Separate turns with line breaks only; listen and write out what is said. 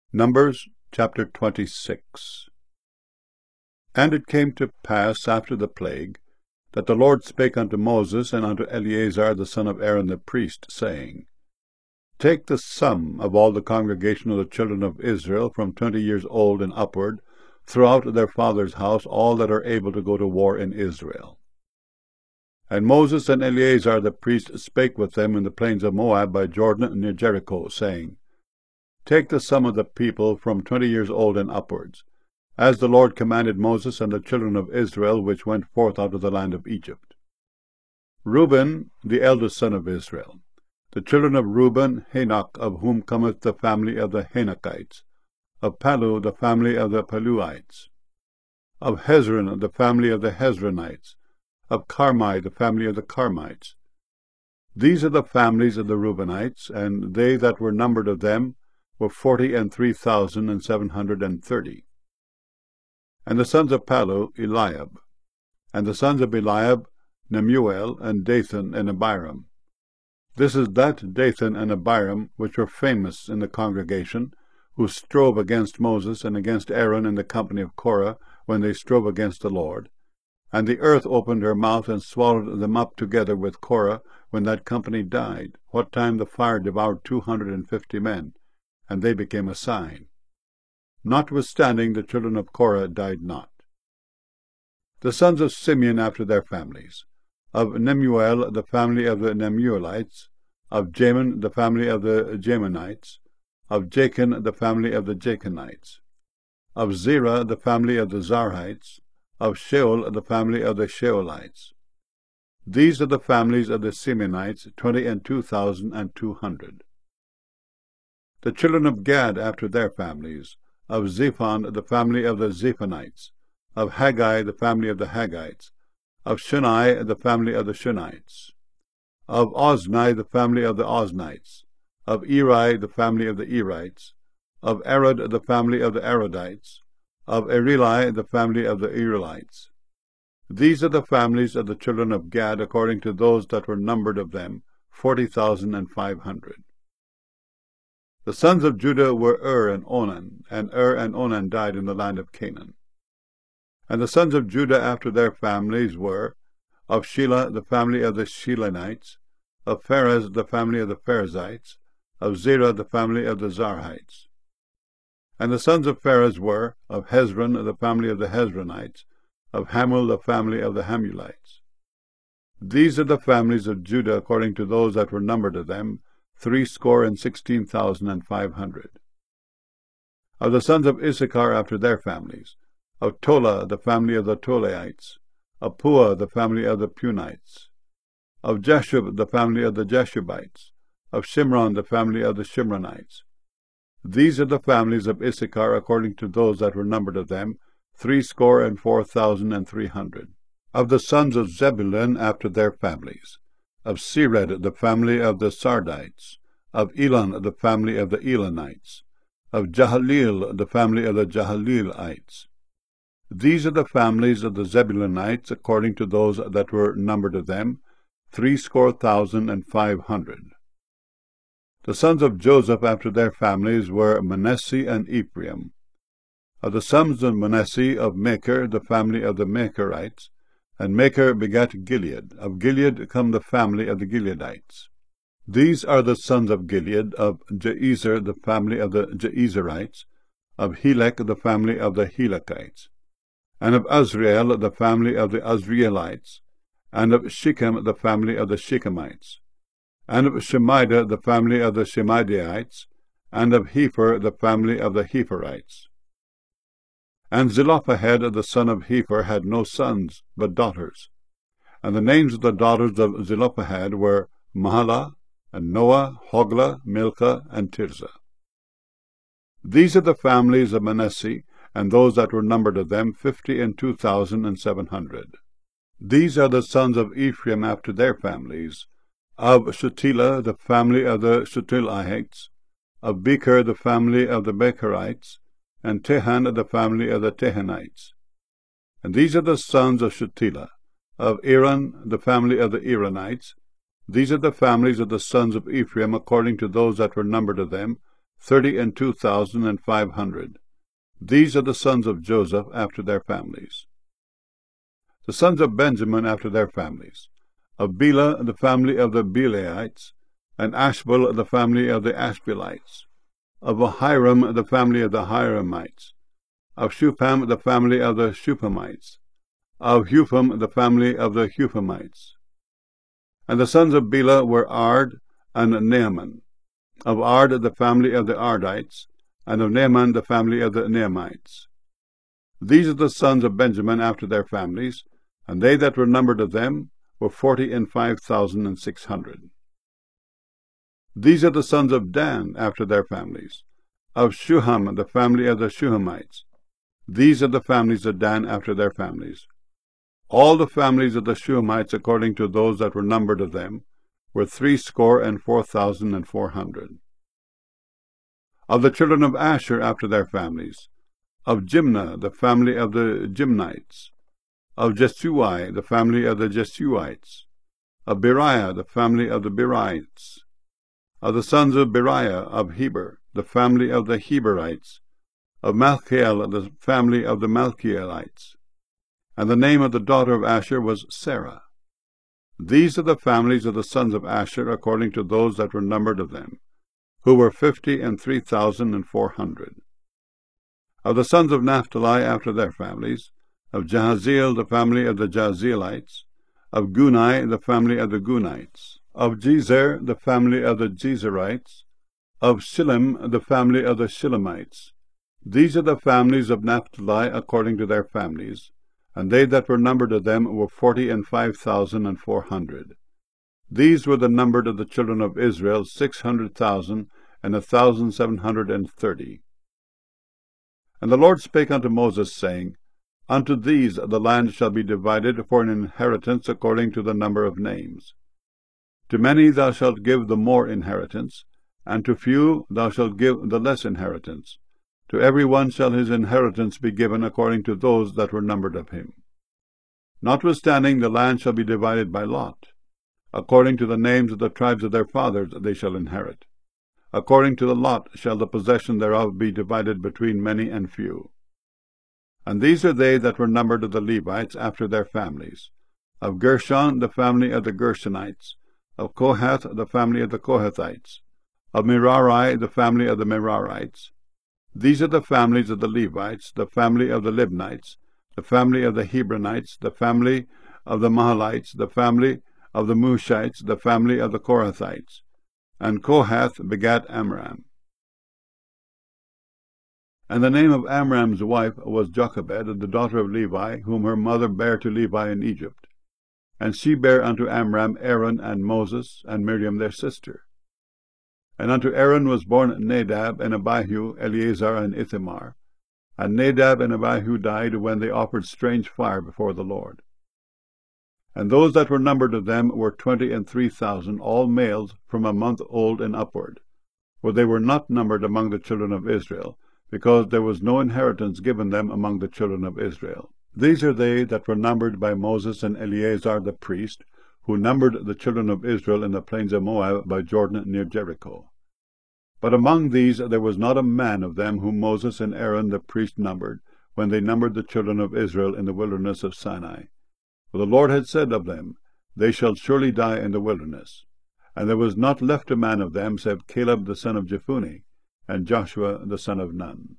Numbers chapter 26. And it came to pass after the plague, that the Lord spake unto Moses and unto Eleazar the son of Aaron the priest, saying, Take the sum of all the congregation of the children of Israel from 20 years old and upward, throughout their father's house, all that are able to go to war in Israel. And Moses and Eleazar the priest spake with them in the plains of Moab by Jordan near Jericho, saying, Take the sum of the people from 20 years old and upwards, as the Lord commanded Moses and the children of Israel which went forth out of the land of Egypt. Reuben, the eldest son of Israel. The children of Reuben, Hanok, of whom cometh the family of the Hanokites. Of Palu, the family of the Paluites. Of Hezron, the family of the Hezronites. Of Carmi, the family of the Carmites. These are the families of the Reubenites, and they that were numbered of them were 43,730. And the sons of Palu, Eliab. And the sons of Eliab, Nemuel, and Dathan, and Abiram. This is that Dathan and Abiram which were famous in the congregation, who strove against Moses and against Aaron in the company of Korah, when they strove against the Lord. And the earth opened her mouth and swallowed them up together with Korah, when that company died, what time the fire devoured 250 men, and they became a sign. Notwithstanding, the children of Korah died not. The sons of Simeon after their families. Of Nemuel, the family of the Nemuelites. Of Jamin, the family of the Jaminites. Of Jachin, the family of the Jachinites. Of Zerah, the family of the Zarhites. Of Sheol, the family of the Sheolites. These are the families of the Simeonites, 22,200. The children of Gad after their families. Of Zephon, the family of the Zephonites. Of Haggai, the family of the Haggites. Of Shunai, the family of the Shunites. Of Ozni, the family of the Oznites. Of Eri, the family of the Erites. Of Arod, the family of the Arodites. Of Ereli, the family of the Erelites. These are the families of the children of Gad, according to those that were numbered of them, 40,500. The sons of Judah were and Onan died in the land of Canaan. And the sons of Judah after their families were, of Shelah, the family of the Shelanites. Of Pharez, the family of the Pharezites. Of Zerah, the family of the Zarhites. And the sons of Pharez were, of Hezron, the family of the Hezronites. Of Hamul, the family of the Hamulites. These are the families of Judah, according to those that were numbered of them, 16,500. Of the sons of Issachar after their families. Of Tola, the family of the Tolaites. Of Puah, the family of the Punites. Of Jeshub, the family of the Jeshubites. Of Shimron, the family of the Shimronites. These are the families of Issachar, according to those that were numbered of them, 64,300. Of the sons of Zebulun after their families. Of Sered, the family of the Sardites. Of Elon, the family of the Elonites. Of Jahaleel, the family of the Jahaleelites. These are the families of the Zebulunites, according to those that were numbered of them, 60,500. The sons of Joseph after their families were Manasseh and Ephraim. Of the sons of Manasseh, of Machir, the family of the Machirites. And Machir begat Gilead. Of Gilead come the family of the Gileadites. These are the sons of Gilead. Of Jeezer, the family of the Jeezerites. Of Helek, the family of the Helekites. And of Azriel, the family of the Azrielites. And of Shechem, the family of the Shechemites. And of Shemida, the family of the Shemidaites. And of Hepher, the family of the Hepherites. And Zelophehad, the son of Hepher, had no sons, but daughters. And the names of the daughters of Zelophehad were Mahlah, and Noah, Hoglah, Milcah, and Tirzah. These are the families of Manasseh, and those that were numbered of them, 52,700. These are the sons of Ephraim after their families. Of Shutelah, the family of the Shutelites. Of Becher, the family of the Becherites. And Tehan, the family of the Tehanites. And these are the sons of Shutelah. Of Aaron, the family of the Aaronites. These are the families of the sons of Ephraim, according to those that were numbered of them, 32,500. These are the sons of Joseph after their families. The sons of Benjamin after their families. Of Bela, the family of the Belaites, and Ashbel, the family of the Ashbelites. Of Ahiram, the family of the Hiramites. Of Shupam, the family of the Shupamites. Of Hupham, the family of the Huphamites. And the sons of Bela were Ard and Naaman. Of Ard, the family of the Ardites, and of Naaman, the family of the Naamites. These are the sons of Benjamin after their families, and they that were numbered of them were 45,600. These are the sons of Dan after their families. Of Shuham, the family of the Shuhamites. These are the families of Dan after their families. All the families of the Shuhamites, according to those that were numbered of them, were 64,400. Of the children of Asher after their families. Of Jimnah, the family of the Jimnites. Of Jesui, the family of the Jesuites. Of Beriah, the family of the Berites. Of the sons of Beriah, of Heber, the family of the Heberites. Of Malchiel, the family of the Malchielites. And the name of the daughter of Asher was Sarah. These are the families of the sons of Asher according to those that were numbered of them, who were 53,400. Of the sons of Naphtali after their families. Of Jahaziel, the family of the Jahazielites. Of Gunai, the family of the Gunites. Of Jezer, the family of the Jezerites. Of Shillem, the family of the Shillemites. These are the families of Naphtali according to their families, and they that were numbered of them were 45,400. These were the numbered of the children of Israel, 600,1,730. And the Lord spake unto Moses, saying, Unto these the land shall be divided for an inheritance according to the number of names. To many thou shalt give the more inheritance, and to few thou shalt give the less inheritance. To every one shall his inheritance be given according to those that were numbered of him. Notwithstanding, the land shall be divided by lot. According to the names of the tribes of their fathers they shall inherit. According to the lot shall the possession thereof be divided between many and few. And these are they that were numbered of the Levites after their families. Of Gershon, the family of the Gershonites. Of Kohath, the family of the Kohathites. Of Merari, the family of the Merarites. These are the families of the Levites, the family of the Libnites, the family of the Hebronites, the family of the Mahalites, the family of the Mushites, the family of the Korathites. And Kohath begat Amram. And the name of Amram's wife was Jochebed, the daughter of Levi, whom her mother bare to Levi in Egypt. And she bare unto Amram Aaron and Moses and Miriam their sister. And unto Aaron was born Nadab and Abihu, Eleazar and Ithamar. And Nadab and Abihu died when they offered strange fire before the Lord. And those that were numbered of them were 23,000, all males from a month old and upward. For they were not numbered among the children of Israel, because there was no inheritance given them among the children of Israel. These are they that were numbered by Moses and Eleazar the priest, who numbered the children of Israel in the plains of Moab by Jordan near Jericho. But among these there was not a man of them whom Moses and Aaron the priest numbered, when they numbered the children of Israel in the wilderness of Sinai. For the Lord had said of them, They shall surely die in the wilderness. And there was not left a man of them, save Caleb the son of Jephunneh, and Joshua the son of Nun.